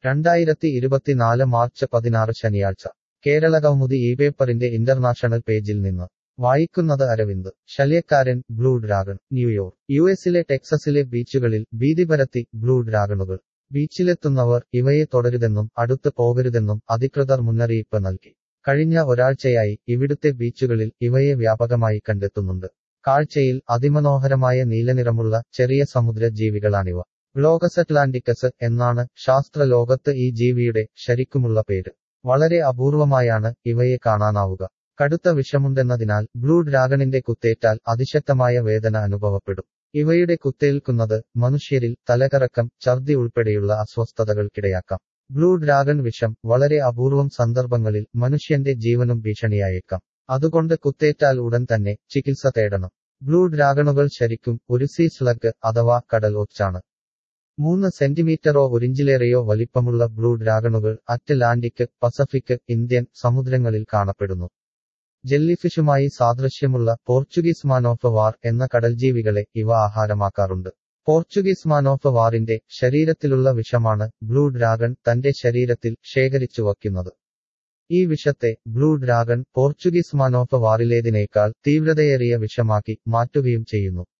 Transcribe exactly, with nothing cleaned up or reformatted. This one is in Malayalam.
രണ്ടായിരത്തി ഇരുപത്തിനാല് മാർച്ച് പതിനാറ് ശനിയാഴ്ച കേരളകൗമുദി ഈ പേപ്പറിന്റെ ഇന്റർനാഷണൽ പേജിൽ നിന്ന് വായിക്കുന്നത് അരവിന്ദ്. ശല്യക്കാരൻ ബ്ലൂ ഡ്രാഗൺ. ന്യൂയോർക്ക്. യു എസിലെ ടെക്സസിലെ ബീച്ചുകളിൽ ഭീതി പരത്തി ബ്ലൂ ഡ്രാഗണുകൾ. ബീച്ചിലെത്തുന്നവർ ഇവയെ തൊടരുതെന്നും അടുത്ത് പോകരുതെന്നും അധികൃതർ മുന്നറിയിപ്പ് നൽകി. കഴിഞ്ഞ ഒരാഴ്ചയായി ഇവിടുത്തെ ബീച്ചുകളിൽ ഇവയെ വ്യാപകമായി കണ്ടെത്തുന്നുണ്ട്. കാഴ്ചയിൽ അതിമനോഹരമായ നീലനിറമുള്ള ചെറിയ സമുദ്ര ജീവികളാണിവ. ഗ്ലോഗസ് അറ്റ്ലാന്റിക്കസ് എന്നാണ് ശാസ്ത്രലോകത്ത് ഈ ജീവിയുടെ ശരിക്കുമുള്ള പേര്. വളരെ അപൂർവമായാണ് ഇവയെ കാണാനാവുക. കടുത്ത വിഷമുണ്ടെന്നതിനാൽ ബ്ലൂ ഡ്രാഗണിന്റെ കുത്തേറ്റാൽ അതിശക്തമായ വേദന അനുഭവപ്പെടും. ഇവയുടെ കുത്തേൽക്കുന്നത് മനുഷ്യരിൽ തലകറക്കം, ഛർദി ഉൾപ്പെടെയുള്ള അസ്വസ്ഥതകൾക്കിടയാക്കാം. ബ്ലൂ ഡ്രാഗൺ വിഷം വളരെ അപൂർവം സന്ദർഭങ്ങളിൽ മനുഷ്യന്റെ ജീവനും ഭീഷണിയായേക്കാം. അതുകൊണ്ട് കുത്തേറ്റാൽ ഉടൻ തന്നെ ചികിത്സ തേടണം. ബ്ലൂ ഡ്രാഗണുകൾ ശരിക്കും ഒരു സീ സ്ലഗ് അഥവാ കടൽ ഒച്ചാണ്. മൂന്ന് സെന്റിമീറ്ററോ ഒരിഞ്ചിലേറെയോ വലിപ്പമുള്ള ബ്ലൂ ഡ്രാഗണുകൾ അറ്റ്ലാന്റിക്, പസഫിക്, ഇന്ത്യൻ സമുദ്രങ്ങളിൽ കാണപ്പെടുന്നു. ജെല്ലിഫിഷുമായി സാദൃശ്യമുള്ള പോർച്ചുഗീസ് മാൻ ഓഫ് വാർ എന്ന കടൽജീവികളെ ഇവ ആഹാരമാക്കാറുണ്ട്. പോർച്ചുഗീസ് മാൻ ഓഫ് വാറിന്റെ ശരീരത്തിലുള്ള വിഷമാണ് ബ്ലൂ ഡ്രാഗൺ തന്റെ ശരീരത്തിൽ ശേഖരിച്ചു വയ്ക്കുന്നത്. ഈ വിഷത്തെ blue dragon Portuguese man of വാറിലേതിനേക്കാൾ തീവ്രതയേറിയ വിഷമാക്കി മാറ്റുകയും ചെയ്യുന്നു.